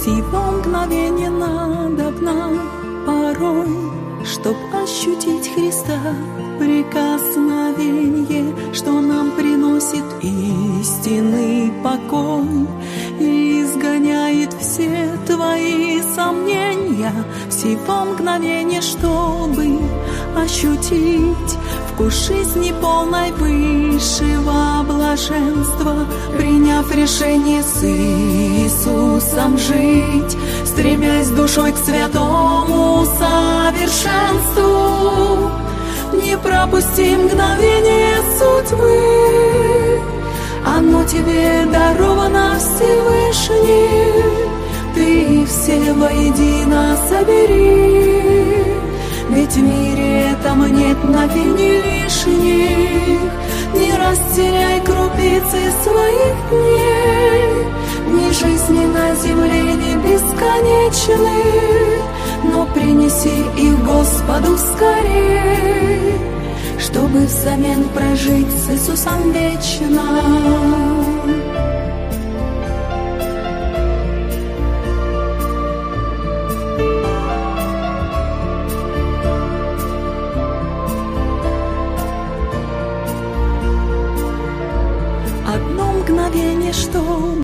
Всего мгновения надобно порой, чтоб ощутить Христа прикосновение, что нам приносит истинный покой и изгоняет все твои сомнения. Всего мгновения, чтобы ощутить вкус жизни полной высшего блаженства, приняв решение с Иисусом жить, стремясь душой к святому совершенству. Не пропусти мгновение судьбы, оно тебе даровано Всевышним. Ты все воедино собери, ведь в мире этом нет мгновений лишних. Не растеряй крупицы своих дней, дни жизни на земле не бесконечны, но принеси их Господу скорей, чтобы взамен прожить с Иисусом вечно. Одно мгновение, что